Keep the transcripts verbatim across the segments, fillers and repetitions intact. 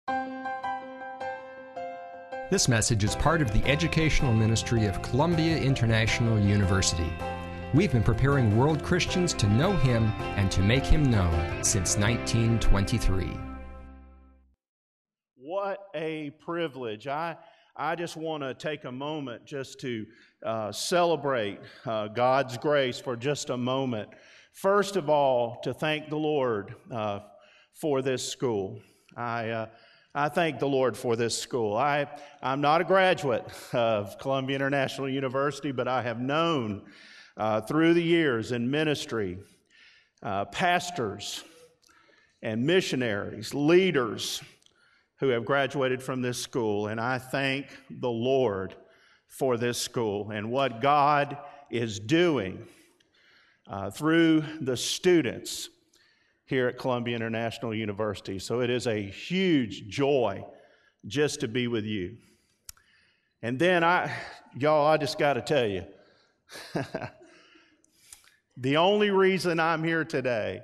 This message is part of the educational ministry of Columbia International University. We've been preparing world Christians to know Him and to make Him known since nineteen twenty-three. What a privilege. I, I just want to take a moment just to uh, celebrate uh, God's grace for just a moment. First of all, to thank the Lord uh, for this school. I uh, I thank the Lord for this school. I, I'm not a graduate of Columbia International University, but I have known uh, through the years in ministry, uh, pastors and missionaries, leaders who have graduated from this school, and I thank the Lord for this school and what God is doing uh, through the students here at Columbia International University. So it is a huge joy just to be with you. And then I, y'all, I just got to tell you, the only reason I'm here today,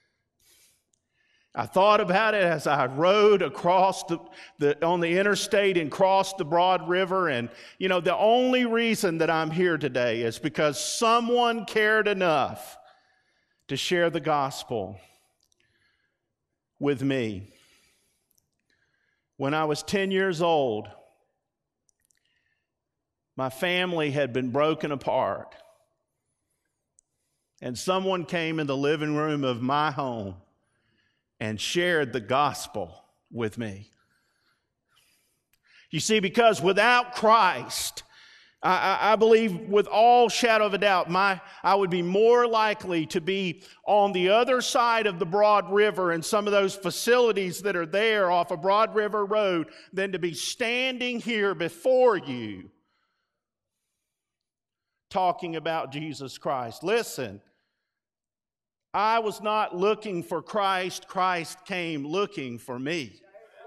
I thought about it as I rode across the, the on the interstate and crossed the Broad River, and you know, the only reason that I'm here today is because someone cared enough to share the gospel with me. When I was ten years old, my family had been broken apart, and someone came in the living room of my home and shared the gospel with me. You see, because without Christ, I, I believe with all shadow of a doubt, my, I would be more likely to be on the other side of the Broad River and some of those facilities that are there off of Broad River Road than to be standing here before you talking about Jesus Christ. Listen, I was not looking for Christ. Christ came looking for me.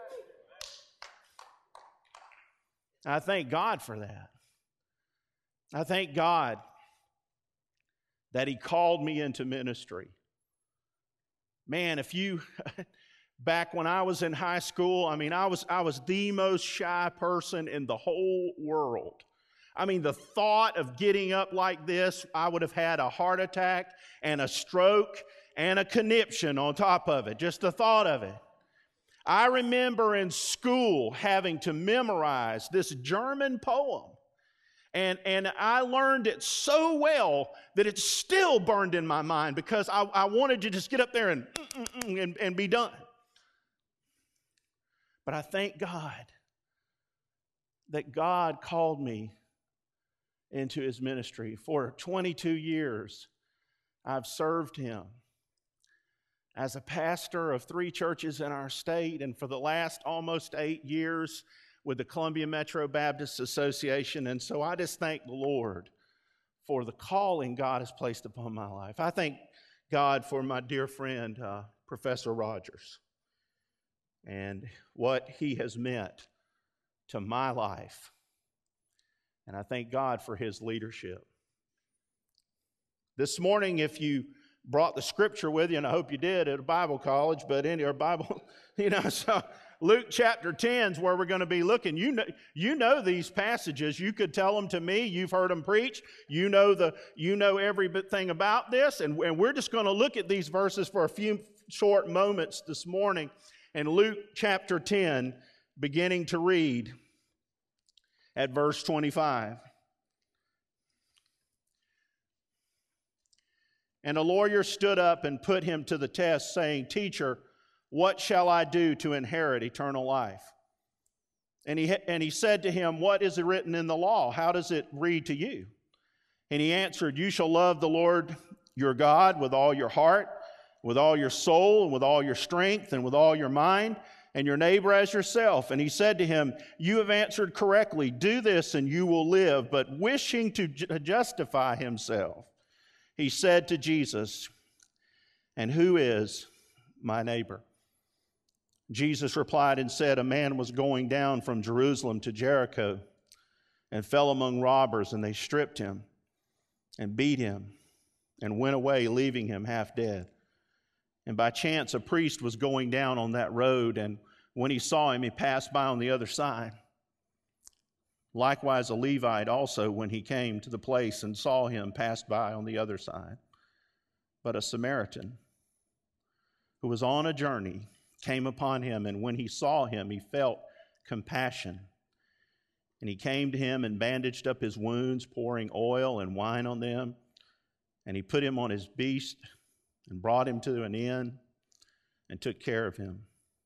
I thank God for that. I thank God that He called me into ministry. Man, if you, back when I was in high school, I mean, I was, I was the most shy person in the whole world. I mean, the thought of getting up like this, I would have had a heart attack and a stroke and a conniption on top of it, just the thought of it. I remember in school having to memorize this German poem. And, and I learned it so well that it's still burned in my mind because I, I wanted to just get up there and, and, and be done. But I thank God that God called me into His ministry. For twenty-two years, I've served Him as a pastor of three churches in our state, and for the last almost eight years, with the Columbia Metro Baptist Association. And so I just thank the Lord for the calling God has placed upon my life. I thank God for my dear friend, uh, Professor Rogers, and what he has meant to my life. And I thank God for his leadership. This morning, if you brought the scripture with you, and I hope you did at a Bible college, but in your Bible, you know, so Luke chapter ten is where we're going to be looking. You know, you know these passages. You could tell them to me. You've heard them preach. You know the, you know everything about this, and, and we're just going to look at these verses for a few short moments this morning. In Luke chapter ten, beginning to read at verse twenty-five. And a lawyer stood up and put him to the test, saying, "Teacher, what shall I do to inherit eternal life?" And he, and he said to him, "What is written in the law? How does it read to you?" And he answered, "You shall love the Lord your God with all your heart, with all your soul, and with all your strength, and with all your mind, and your neighbor as yourself." And he said to him, "You have answered correctly. Do this and you will live." But wishing to ju- justify himself, he said to Jesus, "And who is my neighbor?" Jesus replied and said, "A man was going down from Jerusalem to Jericho and fell among robbers, and they stripped him and beat him and went away, leaving him half dead. And by chance a priest was going down on that road, and When he saw him, he passed by on the other side. Likewise, a Levite also, when he came to the place and saw him, passed by on the other side. But a Samaritan, who was on a journey, came upon him, and when he saw him, he felt compassion. And he came to him and bandaged up his wounds, pouring oil and wine on them. And he put him on his beast and brought him to an inn and took care of him.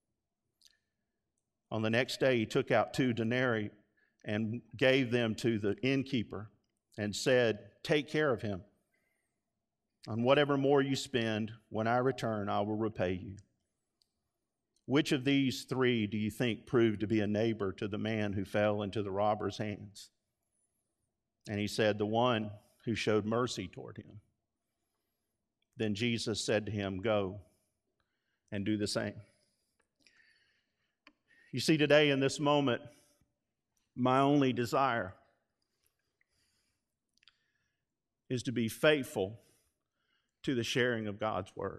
On the next day, he took out two denarii and gave them to the innkeeper and said, "Take care of him. On whatever more you spend, when I return, I will repay you." Which of these three do you think proved to be a neighbor to the man who fell into the robber's hands? And he said, "The one who showed mercy toward him." Then Jesus said to him, "Go and do the same." You see, today in this moment, my only desire is to be faithful to the sharing of God's word.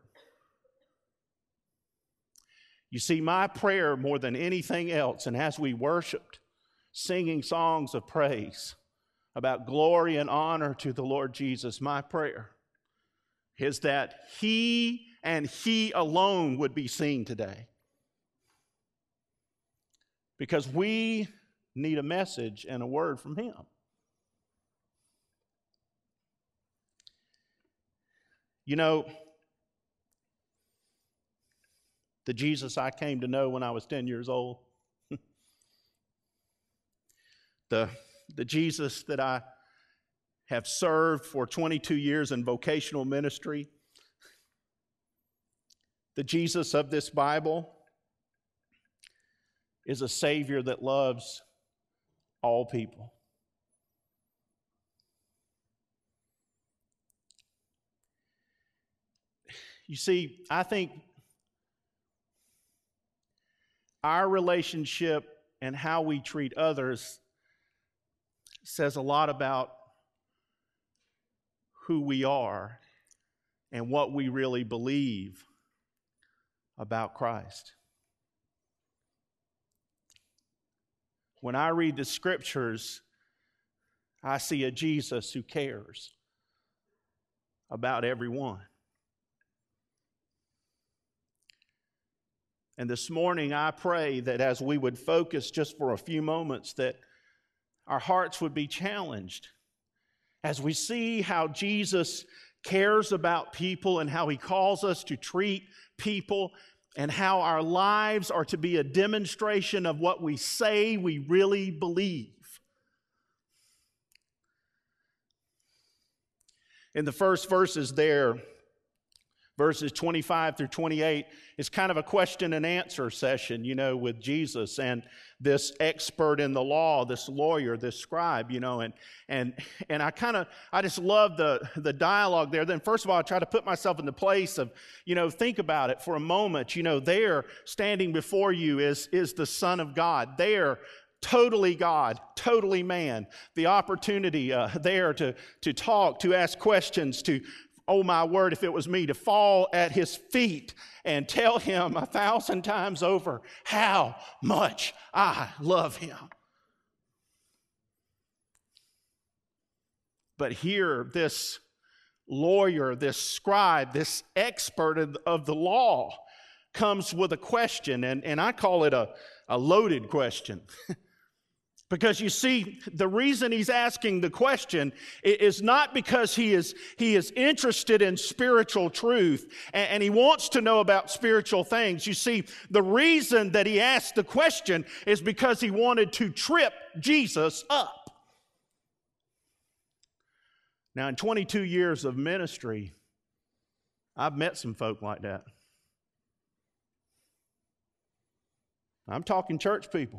You see, my prayer more than anything else, and as we worshiped, singing songs of praise about glory and honor to the Lord Jesus, my prayer is that He and He alone would be seen today. Because we need a message and a word from Him. You know, the Jesus I came to know when I was ten years old, the, the Jesus that I have served for twenty-two years in vocational ministry, the Jesus of this Bible is a Savior that loves all people. You see, I think our relationship and how we treat others says a lot about who we are and what we really believe about Christ. When I read the scriptures, I see a Jesus who cares about everyone. And this morning, I pray that as we would focus just for a few moments, that our hearts would be challenged as we see how Jesus cares about people and how He calls us to treat people and how our lives are to be a demonstration of what we say we really believe. In the first verses there, verses twenty-five through twenty-eight, is kind of a question and answer session, you know, with Jesus and this expert in the law, this lawyer, this scribe, you know, and and and I kind of, I just love the, the dialogue there. Then first of all, I try to put myself in the place of, you know, think about it for a moment. You know, there, standing before you is, is the Son of God. There, totally God, totally man. The opportunity uh, there to, to talk, to ask questions, to, oh my word, if it was me, to fall at His feet and tell Him a thousand times over how much I love Him. But here, this lawyer, this scribe, this expert of, of the law comes with a question, and, and I call it a, a loaded question. Because you see, the reason he's asking the question is not because he is, he is interested in spiritual truth and, and he wants to know about spiritual things. You see, the reason that he asked the question is because he wanted to trip Jesus up. Now, in twenty-two years of ministry, I've met some folk like that. I'm talking church people.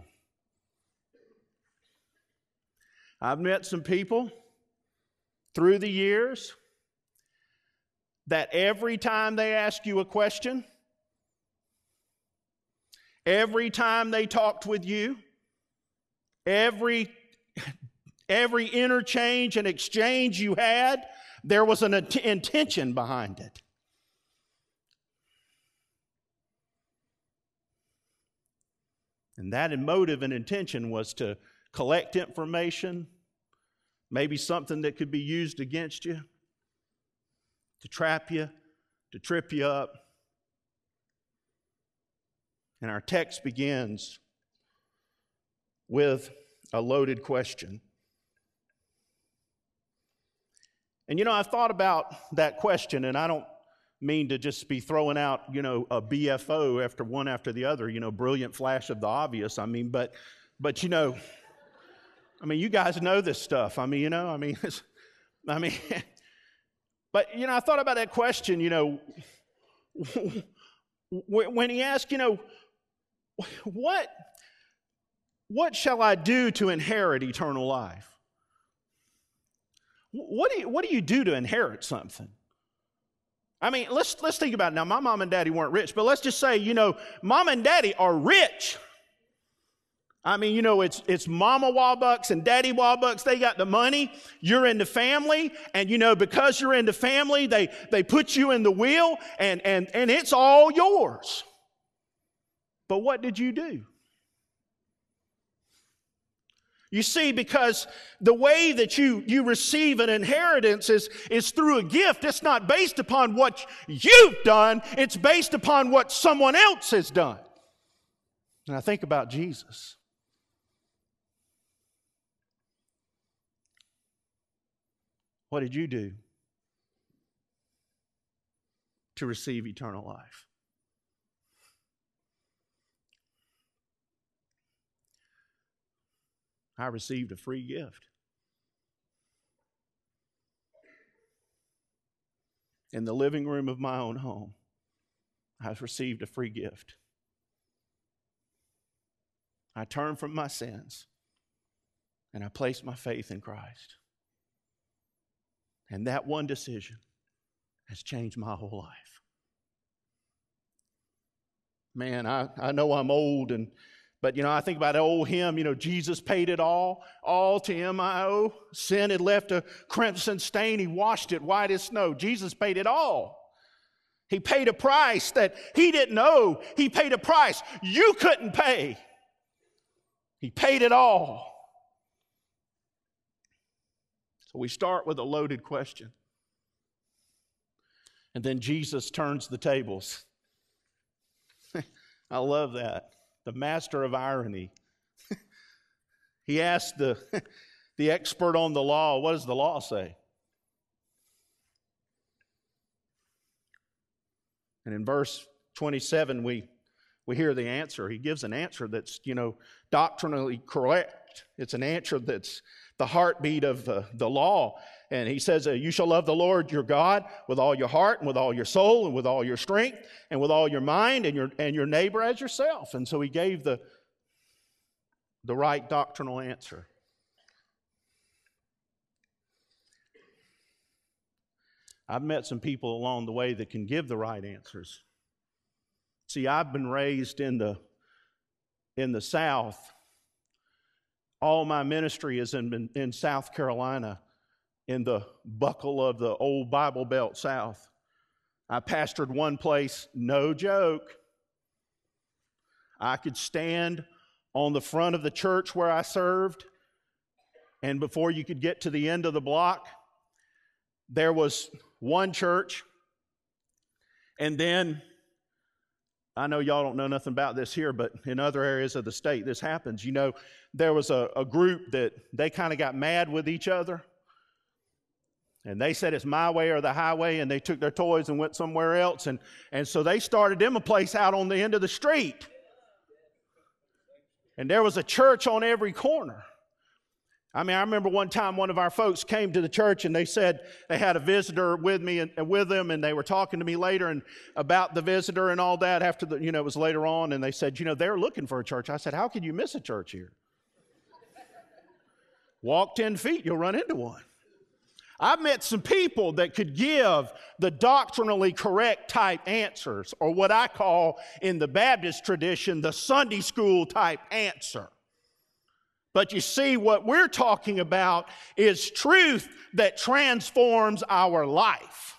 I've met some people through the years that every time they ask you a question, every time they talked with you, every, every interchange and exchange you had, there was an int- intention behind it. And that motive and intention was to collect information, maybe something that could be used against you, to trap you, to trip you up. And our text begins with a loaded question. And you know, I've thought about that question, and I don't mean to just be throwing out, you know, a B F O after one after the other, you know, brilliant flash of the obvious. I mean, but, but you know, I mean, you guys know this stuff. I mean, you know, I mean, it's, I mean, but, you know, I thought about that question, you know, when he asked, you know, what, what shall I do to inherit eternal life? What do you, what do you do to inherit something? I mean, let's let's think about it. Now, my mom and daddy weren't rich, but let's just say, you know, mom and daddy are rich. I mean, you know, it's it's Mama Warbucks and Daddy Warbucks. They got the money. You're in the family, and you know, because you're in the family, they they put you in the will, and and and it's all yours. But what did you do? You see, because the way that you, you receive an inheritance is, is through a gift. It's not based upon what you've done. It's based upon what someone else has done. And I think about Jesus. What did you do to receive eternal life? I received a free gift. In the living room of my own home, I received a free gift. I turned from my sins and I placed my faith in Christ. And that one decision has changed my whole life. Man, I, I know I'm old and But, you know, I think about that old hymn, you know, Jesus paid it all, all to him I owe. Sin had left a crimson stain. He washed it white as snow. Jesus paid it all. He paid a price that he didn't owe. He paid a price you couldn't pay. He paid it all. So we start with a loaded question. And then Jesus turns the tables. I love that. The master of irony. He asked the, the expert on the law, what does the law say? And in verse twenty-seven, we, we hear the answer. He gives an answer that's, you know, doctrinally correct. It's an answer that's the heartbeat of uh, the law. And he says, uh, you shall love the Lord your God with all your heart and with all your soul and with all your strength and with all your mind, and your and your neighbor as yourself. And so he gave the, the right doctrinal answer. I've met some people along the way that can give the right answers. See, I've been raised in the in the South. All my ministry is in, in South Carolina, in the buckle of the old Bible Belt South. I pastored one place, no joke. I could stand on the front of the church where I served, and before you could get to the end of the block, there was one church, and then, I know y'all don't know nothing about this here, but in other areas of the state this happens. You know, there was a, a group that they kind of got mad with each other. And they said it's my way or the highway, and they took their toys and went somewhere else. And, and so they started them a place out on the end of the street. And there was a church on every corner. I mean, I remember one time one of our folks came to the church and they said they had a visitor with me and, and with them, and they were talking to me later and about the visitor and all that after the, you know, it was later on, and they said, you know, they're looking for a church. I said, how could you miss a church here? Walk ten feet, you'll run into one. I've met some people that could give the doctrinally correct type answers, or what I call in the Baptist tradition, the Sunday school type answer. But you see, what we're talking about is truth that transforms our life.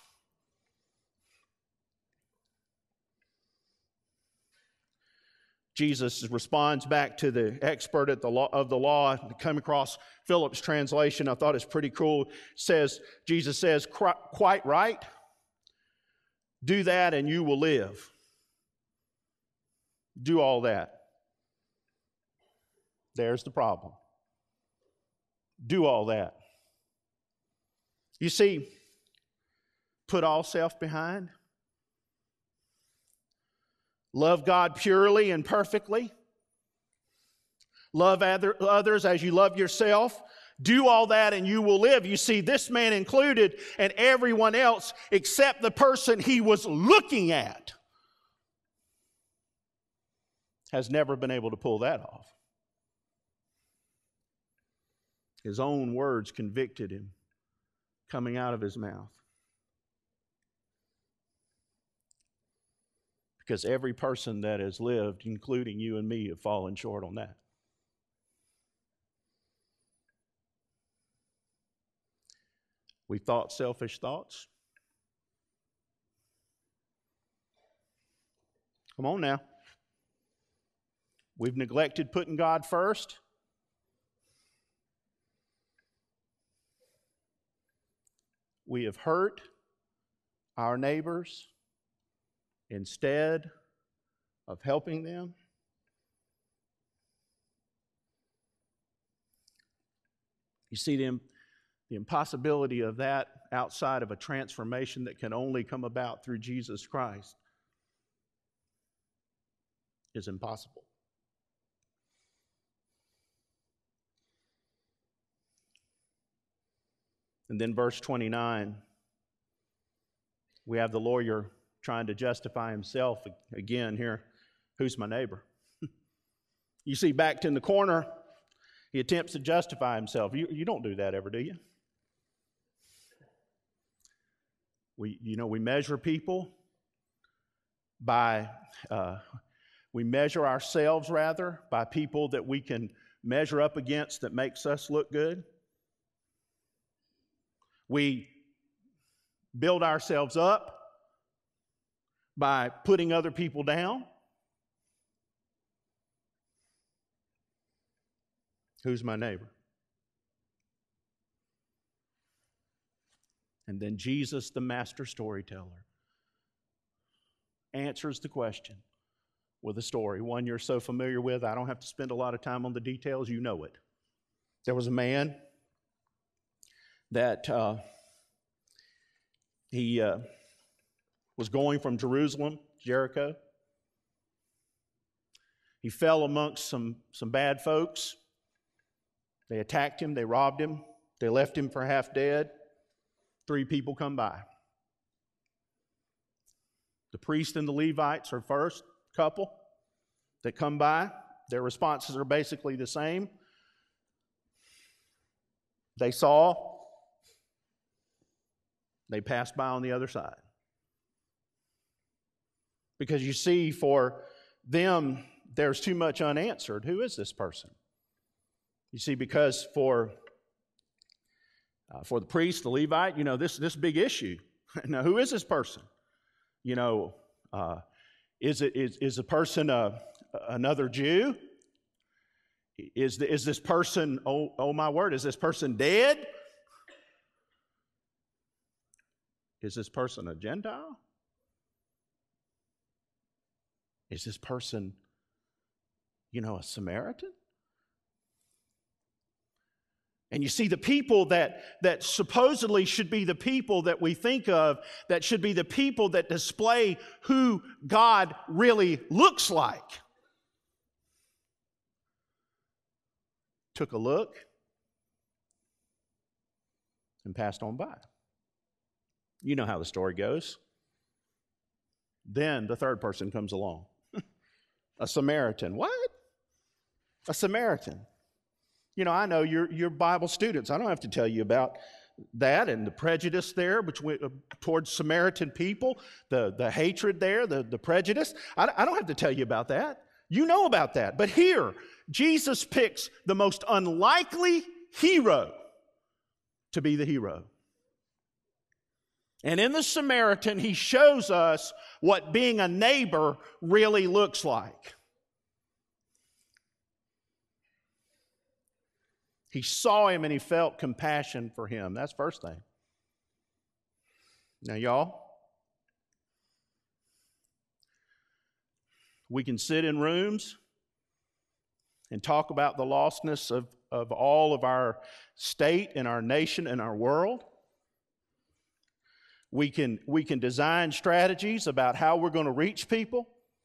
Jesus responds back to the expert at the law, of the law. Come across Philip's translation. I thought it's pretty cool. It says, Jesus says, quite right. Do that and you will live. Do all that. There's the problem. Do all that. You see, put all self behind. Love God purely and perfectly. Love other, others as you love yourself. Do all that and you will live. You see, this man included and everyone else except the person he was looking at has never been able to pull that off. His own words convicted him coming out of his mouth. Because every person that has lived, including you and me, have fallen short on that. We've thought selfish thoughts. Come on now. We've neglected putting God first. We have hurt our neighbors instead of helping them. You see, the, the impossibility of that outside of a transformation that can only come about through Jesus Christ is impossible. And then verse twenty-nine, we have the lawyer trying to justify himself again here. Who's my neighbor? You see, backed in the corner, he attempts to justify himself. You, you don't do that ever, do you? We, you know, we measure people by, uh, we measure ourselves rather by people that we can measure up against that makes us look good. We build ourselves up by putting other people down. Who's my neighbor? And then Jesus, the master storyteller, answers the question with a story, one you're so familiar with. I don't have to spend a lot of time on the details. You know it. There was a man that uh, he uh, was going from Jerusalem, Jericho. He fell amongst some, some bad folks. They attacked him. They robbed him. They left him for half dead. Three people come by. The priest and the Levites are first couple that come by. Their responses are basically the same. They saw. They passed by on the other side. Because you see, for them, there's too much unanswered. Who is this person? You see, because for uh, for the priest, the Levite, you know, this this big issue. Now, who is this person? You know, uh, is it is is a person uh, another Jew? Is the, is this person? Oh, oh my word! Is this person dead? Is this person a Gentile? Is this person, you know, a Samaritan? And you see, the people that, that supposedly should be the people that we think of, that should be the people that display who God really looks like, took a look and passed on by. You know how the story goes. Then the third person comes along. A Samaritan. What? A Samaritan. You know, I know you're, you're Bible students. I don't have to tell you about that and the prejudice there between, uh, towards Samaritan people, the, the hatred there, the, the prejudice. I, I don't have to tell you about that. You know about that. But here, Jesus picks the most unlikely hero to be the hero. And in the Samaritan, he shows us what being a neighbor really looks like. He saw him and he felt compassion for him. That's the first thing. Now, y'all, we can sit in rooms and talk about the lostness of, of all of our state and our nation and our world. We can, we can design strategies about how we're going to reach people.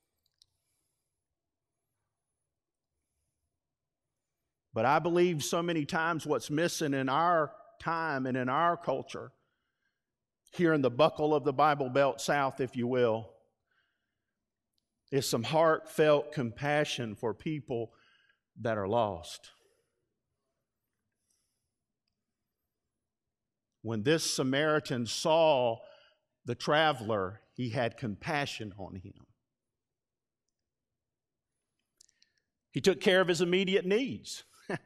But I believe so many times what's missing in our time and in our culture, here in the buckle of the Bible Belt South, if you will, is some heartfelt compassion for people that are lost. When this Samaritan saw the traveler, he had compassion on him. He took care of his immediate needs.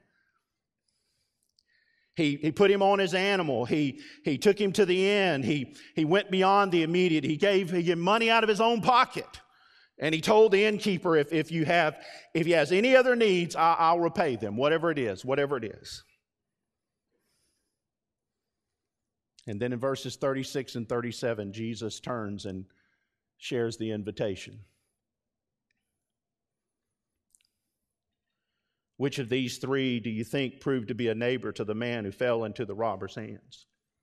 He, he put him on his animal. He, he took him to the inn. He, he went beyond the immediate. He gave, he gave money out of his own pocket. And he told the innkeeper, if, if you have, if he has any other needs, I, I'll repay them, whatever it is, whatever it is. And then in verses thirty-six and thirty-seven, Jesus turns and shares the invitation. Which of these three do you think proved to be a neighbor to the man who fell into the robber's hands?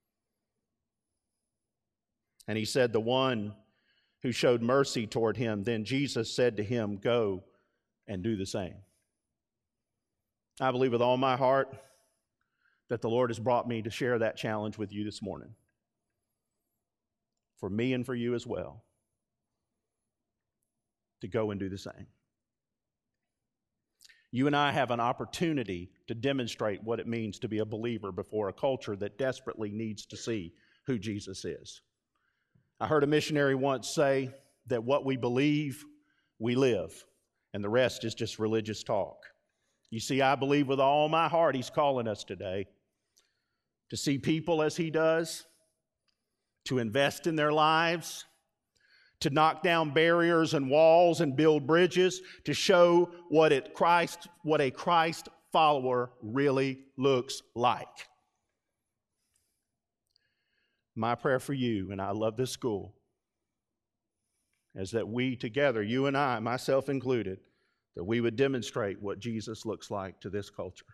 And he said, the one who showed mercy toward him. Then Jesus said to him, go and do the same. I believe with all my heart that the Lord has brought me to share that challenge with you this morning. For me and for you as well. To go and do the same. You and I have an opportunity to demonstrate what it means to be a believer before a culture that desperately needs to see who Jesus is. I heard a missionary once say that what we believe, we live, and the rest is just religious talk. You see, I believe with all my heart He's calling us today to see people as He does, to invest in their lives, to knock down barriers and walls and build bridges, to show what it Christ, what a Christ follower really looks like. My prayer for you, and I love this school, is that we together, you and I, myself included, that we would demonstrate what Jesus looks like to this culture.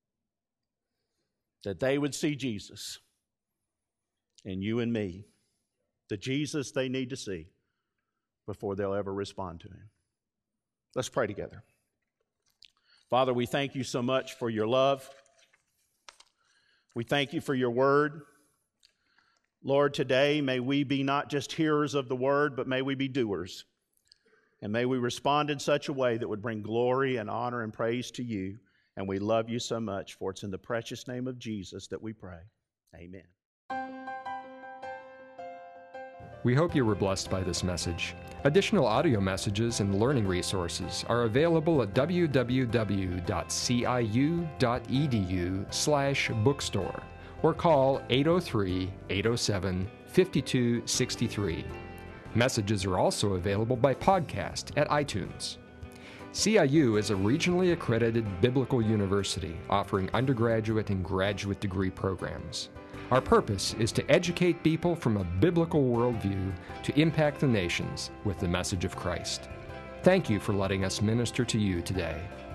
That they would see Jesus in you and me, the Jesus they need to see before they'll ever respond to Him. Let's pray together. Father, we thank You so much for Your love. We thank You for Your word. Lord, today may we be not just hearers of the word, but may we be doers. And may we respond in such a way that would bring glory and honor and praise to You. And we love You so much, for it's in the precious name of Jesus that we pray. Amen. We hope you were blessed by this message. Additional audio messages and learning resources are available at w w w dot c i u dot e d u slash bookstore or call eight oh three, eight oh seven, five two six three. Messages are also available by podcast at iTunes. C I U is a regionally accredited biblical university offering undergraduate and graduate degree programs. Our purpose is to educate people from a biblical worldview to impact the nations with the message of Christ. Thank you for letting us minister to you today.